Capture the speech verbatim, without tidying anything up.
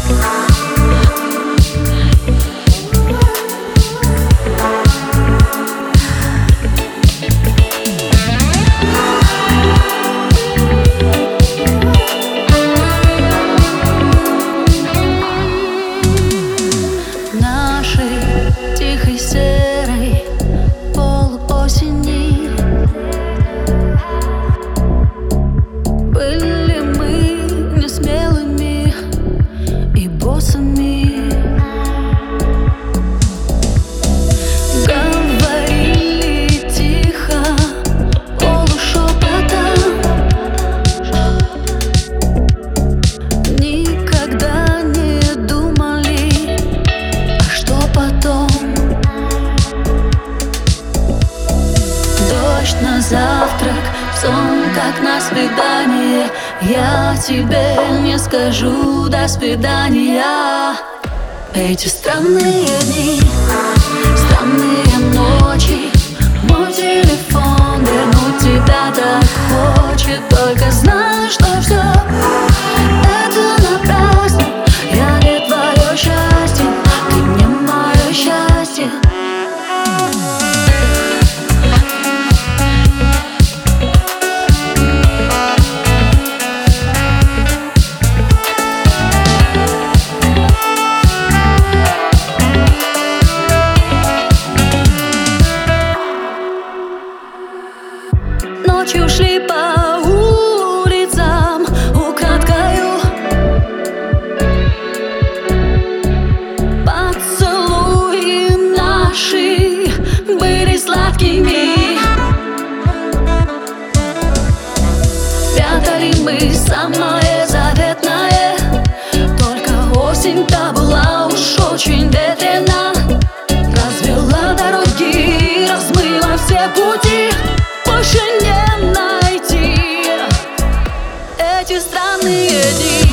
Тихой серой полуосени были мы несмелыми и босыми. Говорили тихо, полушепотом, никогда не думали, а что потом. На завтрак, сон как на свидание. Я тебе не скажу до свидания. Эти странные дни, странные ночи, мой телефон вернуть тебя так хочет. Только знай, что все это напрасно. Я не твое счастье, ты не мое счастье. Ночью шли по улицам украдкою, поцелуи наши были сладкими. Прятали мы самое заветное, только осень-то была уж очень ветрена. Развела дороги, размыла все пути, больше не найти эти странные дни.